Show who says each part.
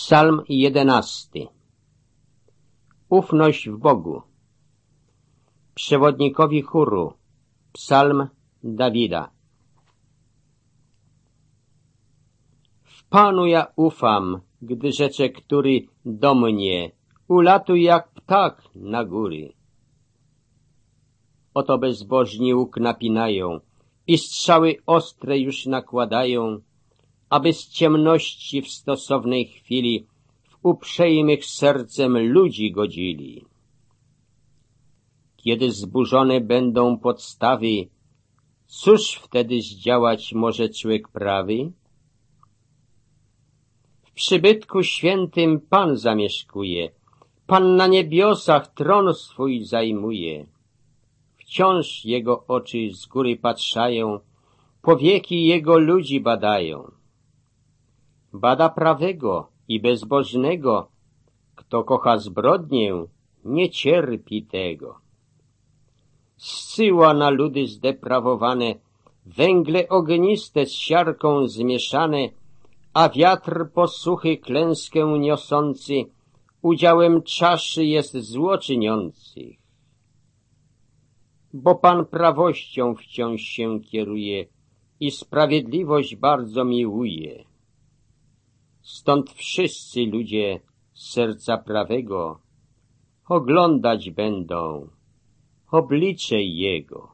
Speaker 1: Psalm 11. Ufność w Bogu. Przewodnikowi chóru. Psalm Dawida. W Panu ja ufam, gdy rzecze, który do mnie, ulatuj jak ptak na góry. Oto bezbożni łuk napinają i strzały ostre już nakładają, aby z ciemności w stosownej chwili w uprzejmych sercem ludzi godzili. Kiedy zburzone będą podstawy, cóż wtedy zdziałać może człowiek prawy? W przybytku świętym Pan zamieszkuje, Pan na niebiosach tron swój zajmuje. Wciąż Jego oczy z góry patrzają, powieki Jego ludzi badają. Bada prawego i bezbożnego, kto kocha zbrodnię, nie cierpi tego. Zsyła na ludy zdeprawowane węgle ogniste z siarką zmieszane, a wiatr posłuchy klęskę niosący udziałem czaszy jest złoczyniących. Bo Pan prawością wciąż się kieruje i sprawiedliwość bardzo miłuje. Stąd wszyscy ludzie serca prawego oglądać będą oblicze Jego.